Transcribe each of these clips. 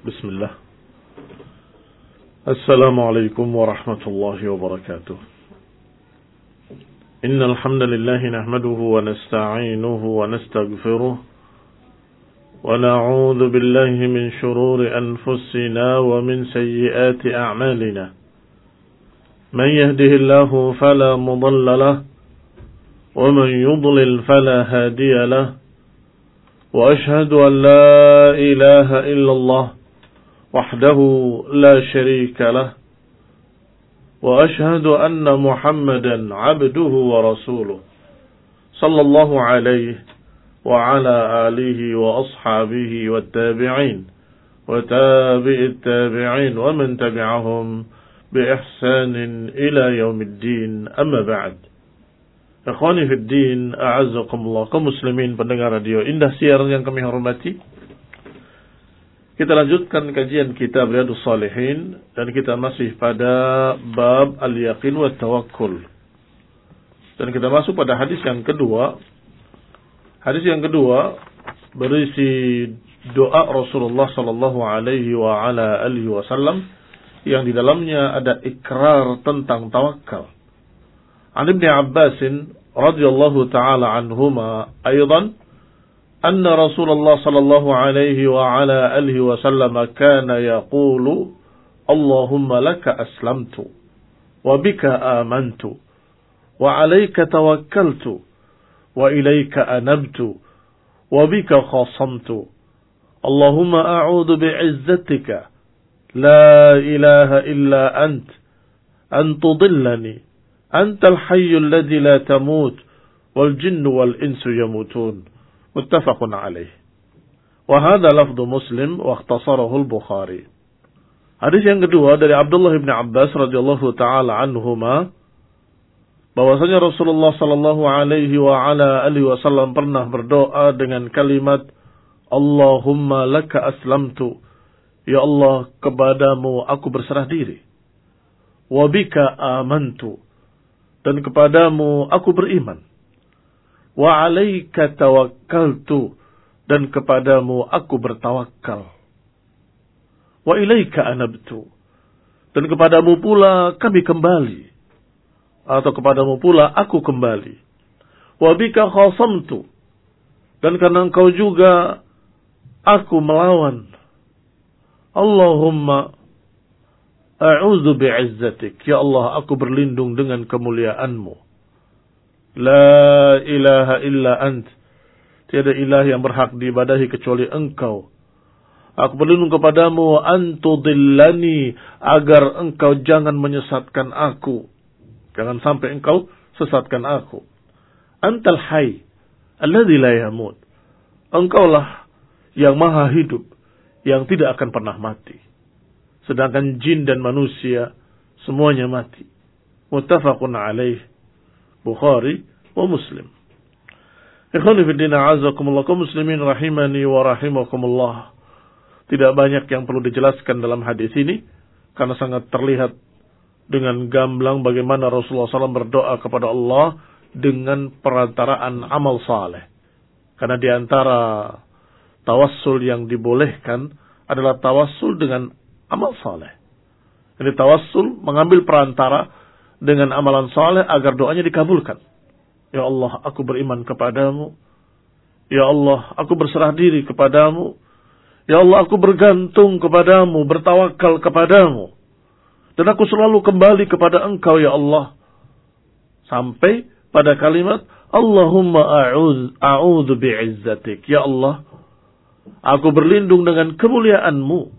بسم الله. السلام عليكم ورحمة الله وبركاته. إن الحمد لله نحمده ونستعينه ونستغفره ونعوذ بالله من شرور أنفسنا ومن سيئات أعمالنا. من يهده الله فلا مضل له ومن يضلل فلا هادي له. وأشهد أن لا إله إلا الله وحده لا شريك له. وأشهد أن محمدا عبده ورسوله صلى الله عليه وعلى آله وأصحابه والتابعين وتابع التابعين ومن تبعهم بإحسان إلى يوم الدين. أما بعد. Ikhwani fi din, a'azzakumullah, kaum muslimin pendengar radio Indah Siar yang kami hormati. Kita lanjutkan kajian kitab Riyadhus Shalihin dan kita masih pada bab al-yaqin wa tawakkul. Dan kita masuk pada hadis yang kedua. Hadis yang kedua berisi doa Rasulullah sallallahu alaihi wa ala alihi wasallam yang di dalamnya ada ikrar tentang tawakal. عن ابن عباس رضي الله تعالى عنهما أيضا أن رسول الله صلى الله عليه وعلى آله وسلم كان يقول اللهم لك أسلمت وبك آمنت وعليك توكلت وإليك أنبت وبك خاصمت اللهم أعوذ بعزتك لا إله إلا أنت أن تضلني أنت الحي الذي لا تموت والجن والإنس يموتون متفق عليه وهذا لفظ مسلم واختصره البخاري. Hadis yang kedua dari Abdullah bin Abbas radhiyallahu taala anhuma bahwasanya Rasulullah sallallahu alaihi wa ala alihi wasallam pernah berdoa dengan kalimat Allahumma laka aslamtu, ya Allah kepadamu aku berserah diri, wa bika amantu, dan kepadamu aku beriman, wa alaika tawakkaltu, dan kepadamu aku bertawakal, wa ilaika anabtu, dan kepadamu pula kami kembali, atau kepadamu pula aku kembali, wa bika khasamtu, dan karena engkau juga aku melawan. Allahumma a'udzu bi'izzatik, ya Allah aku berlindung dengan kemuliaan-Mu. La ilaha illa ant, tiada ilah yang berhak diibadahi kecuali Engkau. Aku berlindung kepadamu antudillani, agar Engkau jangan menyesatkan aku, jangan sampai Engkau sesatkan aku. Antal hayy alladzi la yamut, Engkaulah yang maha hidup yang tidak akan pernah mati. Sedangkan jin dan manusia semuanya mati. Muttafaqun alaih, Bukhari wa Muslim. Ikhwani fi din, a'azzakumullah, kaum muslimin rahimani wa rahimakumullah. Tidak banyak yang perlu dijelaskan dalam hadis ini karena sangat terlihat dengan gamblang bagaimana Rasulullah SAW berdoa kepada Allah dengan perantaraan amal saleh. Karena di antara tawassul yang dibolehkan adalah tawassul dengan amal saleh. Jadi tawassul mengambil perantara dengan amalan saleh agar doanya dikabulkan. Ya Allah, aku beriman kepadamu. Ya Allah, aku berserah diri kepadamu. Ya Allah, aku bergantung kepadamu, bertawakal kepadamu. Dan aku selalu kembali kepada Engkau, ya Allah. Sampai pada kalimat Allahumma a'udzu bi'izzatik. Ya Allah, aku berlindung dengan kemuliaan-Mu.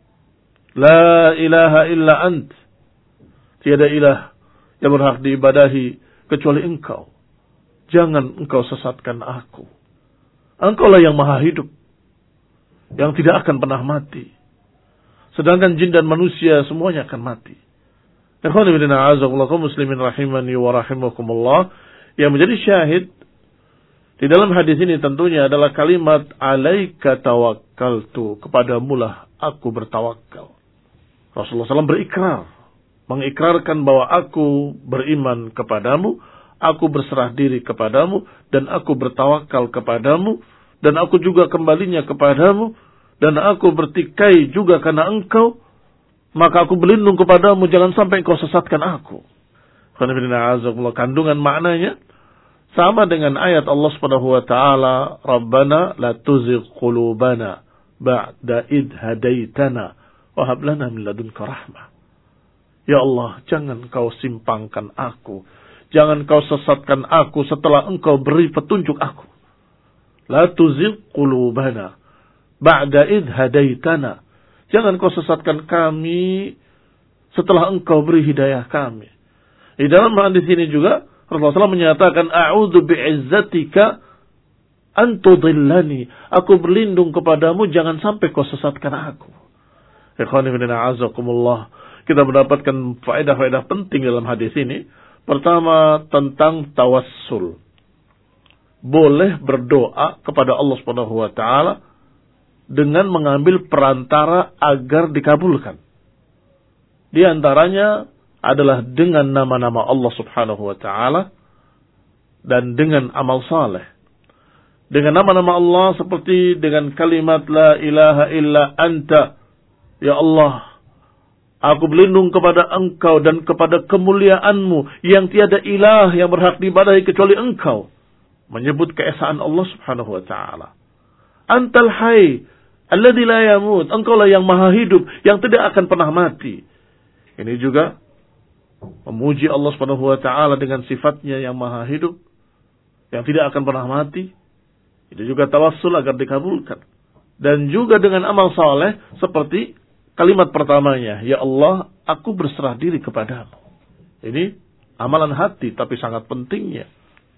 La ilaha illa ant, tiada ilah yang berhak diibadahi kecuali Engkau. Jangan Engkau sesatkan aku. Engkaulah yang maha hidup, yang tidak akan pernah mati. Sedangkan jin dan manusia semuanya akan mati. Ikhwan fillah, a'azzakumullah, kaum muslimin rahimani wa rahimakumullah. Yang menjadi syahid di dalam hadis ini tentunya adalah kalimat alaika tawakkaltu, kepadamulah aku bertawakal. Rasulullah SAW berikrar, mengikrarkan bahwa aku beriman kepadamu, aku berserah diri kepadamu, dan aku bertawakal kepadamu, dan aku juga kembalinya kepadamu, dan aku bertikai juga karena engkau, maka aku berlindung kepadamu, jangan sampai engkau sesatkan aku. Kandungan maknanya sama dengan ayat Allah Subhanahu wa taala, Rabbana la tuzigh qulubana ba'da id hadaitana wa hab lana min ladunka rahmah. Ya Allah, jangan kau simpangkan aku, jangan kau sesatkan aku setelah engkau beri petunjuk aku. La tuzigh qulubana ba'da id hadaitana. Jangan kau sesatkan kami setelah engkau beri hidayah kami. Di dalam hadis ini juga Rasulullah SAW menyatakan, A'udhu bi'izzatika antudillani. Aku berlindung kepadamu, jangan sampai kau sesatkan aku. Ikhwani fillah azakumullah. Kita mendapatkan faedah-faedah penting dalam hadis ini. Pertama, tentang tawassul. Boleh berdoa kepada Allah Subhanahu wa taala dengan mengambil perantara agar dikabulkan. Di antaranya adalah dengan nama-nama Allah Subhanahu wa taala dan dengan amal saleh. Dengan nama-nama Allah seperti dengan kalimat la ilaha illa anta. Ya Allah, aku berlindung kepada engkau dan kepada kemuliaanmu yang tiada ilah yang berhak diibadahi kecuali engkau. Menyebut keesaan Allah Subhanahu wa taala. Antal hayy alladzi la yamut. Engkaulah yang maha hidup yang tidak akan pernah mati. Ini juga memuji Allah Subhanahu wa taala dengan sifatnya yang maha hidup, yang tidak akan pernah mati. Itu juga tawassul agar dikabulkan. Dan juga dengan amal saleh seperti kalimat pertamanya, ya Allah, aku berserah diri kepadamu. Ini amalan hati tapi sangat pentingnya.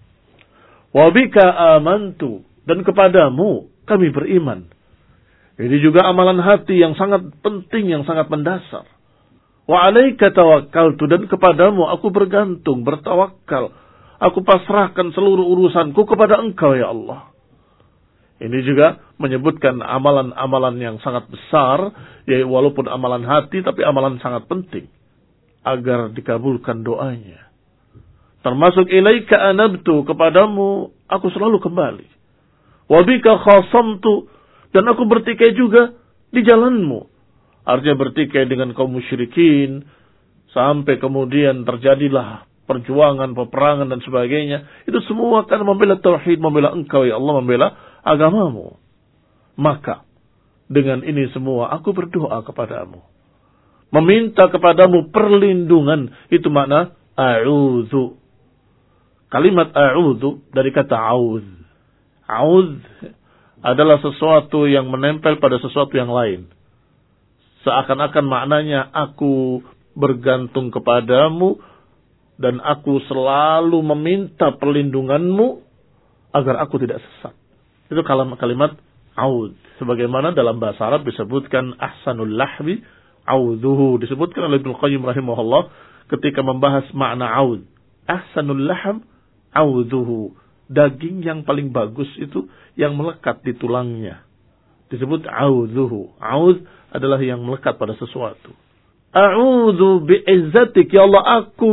Wa bika amantu, dan kepadamu kami beriman. Ini juga amalan hati yang sangat penting, yang sangat mendasar. Wa alaika tawakkaltu, dan kepadamu aku bergantung, bertawakal. Aku pasrahkan seluruh urusanku kepada engkau ya Allah. Ini juga menyebutkan amalan-amalan yang sangat besar, yaitu walaupun amalan hati tapi amalan sangat penting agar dikabulkan doanya. Termasuk ilaika anabtu, kepadamu aku selalu kembali. Wa bika khasamtu, dan aku bertikai juga di jalanmu. Artinya bertikai dengan kaum musyrikin, sampai kemudian terjadilah perjuangan, peperangan dan sebagainya. Itu semua karena membela tauhid, membela engkau ya Allah, membela agamamu. Maka dengan ini semua aku berdoa kepadamu, meminta kepadamu perlindungan. Itu makna a'udzu. Kalimat a'udzu dari kata auz. Auz adalah sesuatu yang menempel pada sesuatu yang lain. Seakan-akan maknanya aku bergantung kepadamu dan aku selalu meminta perlindunganmu agar aku tidak sesat. Itu kalimat aud. Sebagaimana dalam bahasa Arab disebutkan ahsanul lahmi audzuhu. Disebutkan oleh Ibnu Qayyim rahimahullah ketika membahas makna aud. Ahsanul lahm audzuhu. Daging yang paling bagus itu yang melekat di tulangnya. Disebut audzuhu. Aud adalah yang melekat pada sesuatu. A'udzu bi'izzatik, ya Allah, aku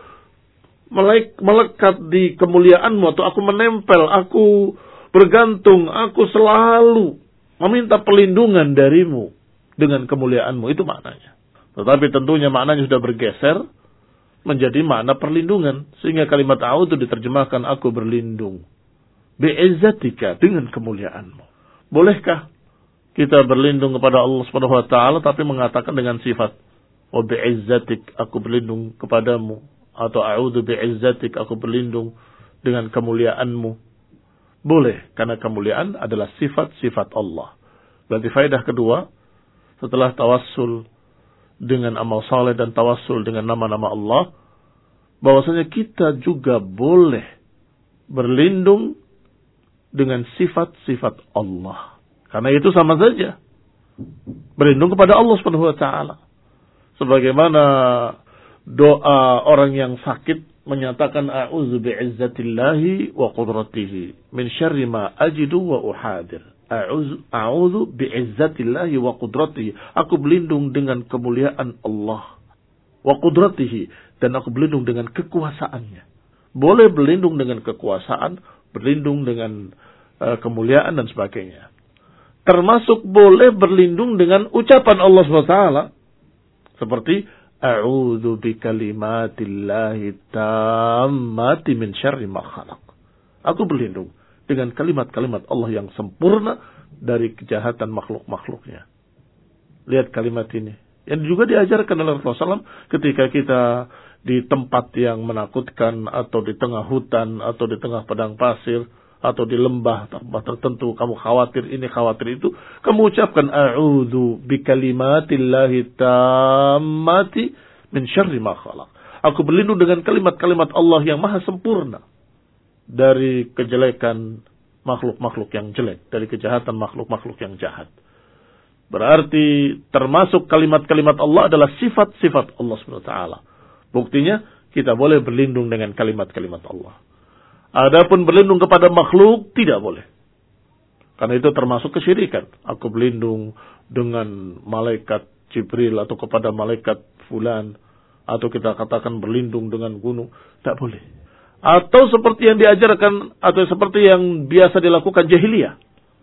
melekat di kemuliaanmu, atau aku menempel, aku bergantung, aku selalu meminta perlindungan darimu dengan kemuliaanmu. Itu maknanya. Tetapi tentunya maknanya sudah bergeser menjadi makna perlindungan, sehingga kalimat a'udzu diterjemahkan aku berlindung bi'izzatika, dengan kemuliaanmu. Bolehkah kita berlindung kepada Allah Subhanahu wa taala tapi mengatakan dengan sifat wa bi'izzatik, aku berlindung kepadamu, atau a'udzu bi'izzatik, aku berlindung dengan kemuliaanmu? Boleh, karena kemuliaan adalah sifat-sifat Allah. Berarti faedah kedua, setelah tawassul dengan amal saleh dan tawassul dengan nama-nama Allah, bahwasanya kita juga boleh berlindung dengan sifat-sifat Allah. Karena itu sama saja berlindung kepada Allah Subhanahu wa taala. Sebagaimana doa orang yang sakit menyatakan a'udzu bi'izzatillahi wa qudratihi min syarri ma ajidu wa uhadir. A'udzu bi'izzatillahi wa qudratihi. Aku berlindung dengan kemuliaan Allah. Wa qudratihi, dan aku berlindung dengan kekuasaannya. Boleh berlindung dengan kekuasaan, berlindung dengan kemuliaan dan sebagainya. termasuk boleh berlindung dengan ucapan Allah SWT. Seperti, A'udzu bikalimatillahi tammati min syarri ma khalaq. Aku berlindung dengan kalimat-kalimat Allah yang sempurna dari kejahatan makhluk-makhluknya. Lihat kalimat ini. Yang juga diajarkan oleh Rasulullah SAW ketika kita di tempat yang menakutkan, atau di tengah hutan, atau di tengah padang pasir, atau di lembah tempat tertentu, kamu khawatir ini, khawatir itu, kamu ucapkan a'udzu bikalimatillahi tammati min syarri ma khalaq. Aku berlindung dengan kalimat-kalimat Allah yang maha sempurna dari kejelekan makhluk-makhluk yang jelek, dari kejahatan makhluk-makhluk yang jahat. Berarti termasuk kalimat-kalimat Allah adalah sifat-sifat Allah SWT. Buktinya kita boleh berlindung dengan kalimat-kalimat Allah. Adapun berlindung kepada makhluk tidak boleh. Karena itu termasuk kesyirikan. Aku berlindung dengan malaikat Jibril atau kepada malaikat fulan, atau kita katakan berlindung dengan gunung, tak boleh. Atau seperti yang diajarkan, atau seperti yang biasa dilakukan jahiliyah.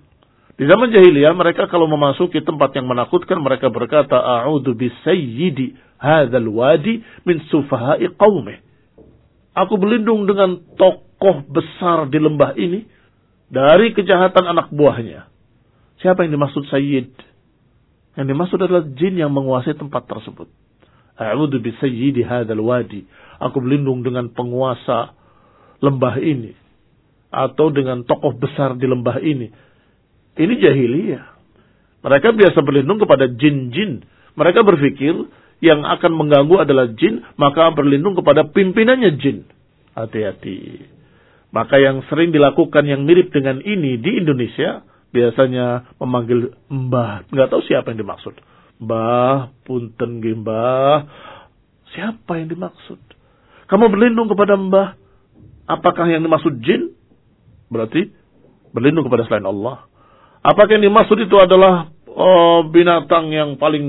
Di zaman jahiliyah mereka kalau memasuki tempat yang menakutkan, mereka berkata a'udzu bisayyidi hadzal wadi min sufaha'i qaumih. Aku berlindung dengan tokoh besar di lembah ini dari kejahatan anak buahnya. Siapa yang dimaksud sayyid? Yang dimaksud adalah jin yang menguasai tempat tersebut. A'udzu bisayyidi hadzal wadi. Aku berlindung dengan penguasa lembah ini, atau dengan tokoh besar di lembah ini. Ini jahiliyah. Mereka biasa berlindung kepada jin-jin. Mereka berpikir yang akan mengganggu adalah jin, maka berlindung kepada pimpinannya jin. Hati-hati. Maka yang sering dilakukan yang mirip dengan ini di Indonesia, biasanya memanggil mbah. Nggak tahu siapa yang dimaksud. Mbah, punten nggih mbah. Siapa yang dimaksud? Kamu berlindung kepada mbah. Apakah yang dimaksud jin? Berarti berlindung kepada selain Allah. Apakah yang dimaksud itu adalah binatang yang paling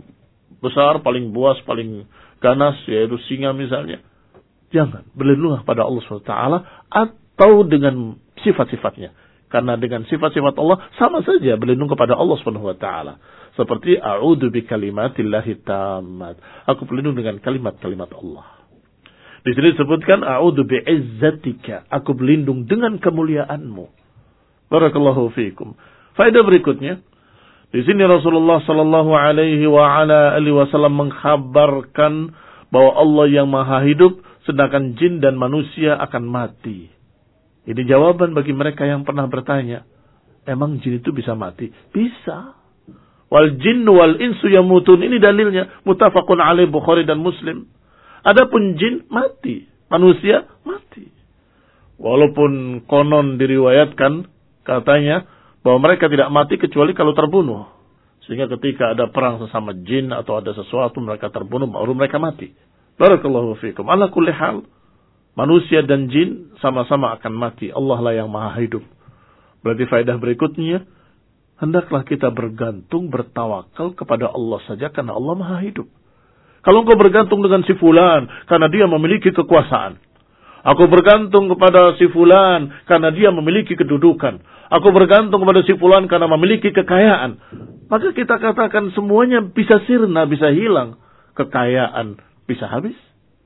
besar, paling buas, paling ganas, yaitu singa misalnya? Jangan. Berlindunglah pada Allah SWT atau dengan sifat-sifatnya. Karena dengan sifat-sifat Allah sama saja berlindung kepada Allah SWT. Seperti a'udzu bikalimatillahi tammat. Aku berlindung dengan kalimat-kalimat Allah. Di sini disebutkan a'udzu bi'izzatika. Aku berlindung dengan kemuliaanmu. Barakallahu fiikum. Faedah berikutnya, di sini Rasulullah sallallahu alaihi wasallam mengkhabarkan bahwa Allah yang maha hidup, sedangkan jin dan manusia akan mati. Ini jawaban bagi mereka yang pernah bertanya, emang jin itu bisa mati? Bisa. Wal jinnu wal insu yamutun. Ini dalilnya, muttafaqun alaih Bukhari dan Muslim. Adapun jin mati, manusia mati. Walaupun konon diriwayatkan katanya bahwa mereka tidak mati kecuali kalau terbunuh. Sehingga ketika ada perang sesama jin atau ada sesuatu mereka terbunuh, baru mereka mati. Barakallahu fiikum. Ala kulli hal, manusia dan jin sama-sama akan mati. Allah lah yang maha hidup. Berarti faedah berikutnya, hendaklah kita bergantung, bertawakal kepada Allah saja karena Allah maha hidup. Kalau engkau bergantung dengan si fulan karena dia memiliki kekuasaan. Aku bergantung kepada si fulan karena dia memiliki kedudukan. Aku bergantung kepada si fulan karena memiliki kekayaan. Maka kita katakan semuanya bisa sirna, bisa hilang. Kekayaan bisa habis.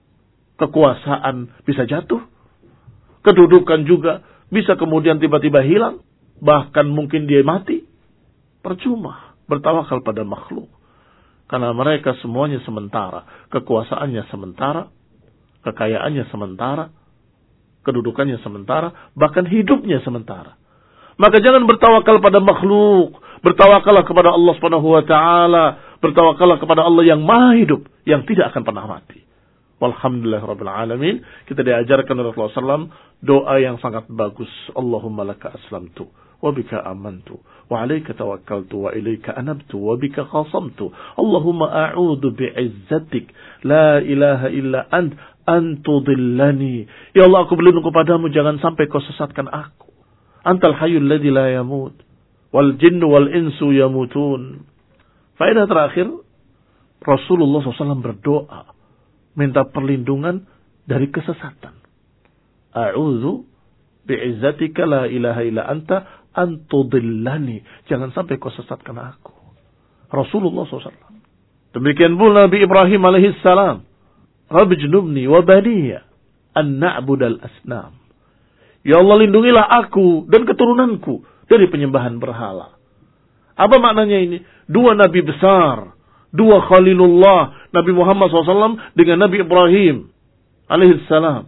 Kekuasaan bisa jatuh. Kedudukan juga bisa kemudian tiba-tiba hilang. Bahkan mungkin dia mati. Percuma bertawakal pada makhluk. Karena mereka semuanya sementara. Kekuasaannya sementara. Kekayaannya sementara. Kedudukannya sementara, bahkan hidupnya sementara. Maka jangan bertawakal pada makhluk, bertawakallah kepada Allah Subhanahu wa taala, bertawakallah kepada Allah yang maha hidup, yang tidak akan pernah mati. Walhamdulillahirabbil alamin. Kita diajarkan oleh Rasulullah SAW doa yang sangat bagus. Allahumma laka aslamtu wa bika amantu wa 'alaika tawakkaltu wa ilaika anabtu wa bika khasamtu. Allahumma a'udzu bi'izzatik la ilaha illa ant antudillani. Ya Allah, aku berlindung kepadamu, jangan sampai kau sesatkan aku. Antal hayyul ladzi la yamut wal jinnu wal insu yamutun. Faedah terakhir, Rasulullah SAW berdoa minta perlindungan dari kesesatan. A'udzu bi'izzatika la ilaha illa anta antudillani. Jangan sampai kau sesatkan aku. Rasulullah SAW. Demikian pula Nabi Ibrahim alaihissalam. Rabbi junubni wa baniya an na'budal asnam. Ya Allah, lindungilah aku dan keturunanku dari penyembahan berhala. Apa maknanya ini? Dua nabi besar, dua Khalilullah, Nabi Muhammad SAW dengan Nabi Ibrahim alaihissalam,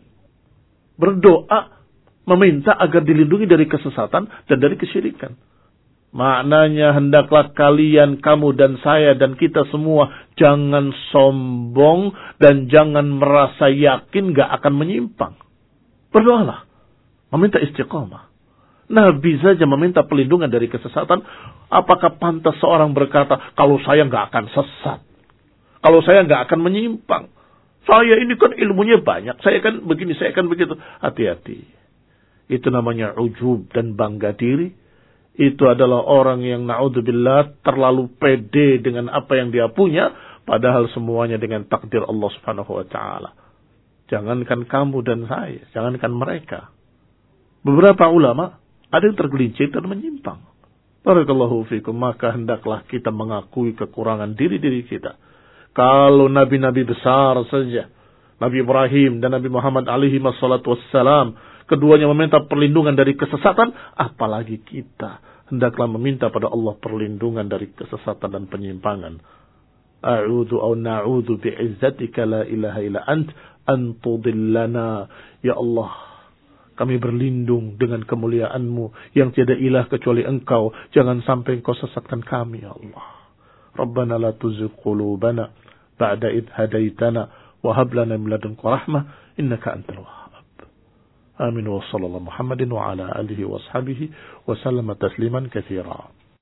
berdoa meminta agar dilindungi dari kesesatan dan dari kesyirikan. Maknanya hendaklah kalian, kamu dan saya dan kita semua, jangan sombong dan jangan merasa yakin gak akan menyimpang. Berdoalah, meminta istiqamah. Nabi saja meminta perlindungan dari kesesatan. Apakah pantas seorang berkata, kalau saya gak akan sesat, kalau saya gak akan menyimpang, saya ini kan ilmunya banyak, saya kan begini, saya kan begitu. Hati-hati. Itu namanya ujub dan bangga diri. Itu adalah orang yang na'udzubillah terlalu pede dengan apa yang dia punya, padahal semuanya dengan takdir Allah Subhanahu wa taala. Jangankan kamu dan saya, jangankan mereka. Beberapa ulama ada yang tergelincir dan menyimpang. Barakallahu fikum, maka hendaklah kita mengakui kekurangan diri-diri kita. Kalau nabi-nabi besar saja, Nabi Ibrahim dan Nabi Muhammad alaihi wassalatu wassalam, keduanya meminta perlindungan dari kesesatan, apalagi kita hendaklah meminta pada Allah perlindungan dari kesesatan dan penyimpangan. A'udzu au na'udzu bi'izzatika la ilaha illa ant an tudillana. Ya Allah, kami berlindung dengan kemuliaan-Mu yang tiada ilah kecuali Engkau. Jangan sampai Engkau sesatkan kami, ya Allah. Rabbana la tuzigh qulubana ba'da idh hadaitana wa hab lana min ladunka rahmah innaka antal wahhab. آمين وصلى الله محمد وعلى آله وأصحابه وسلم تسليما كثيرا.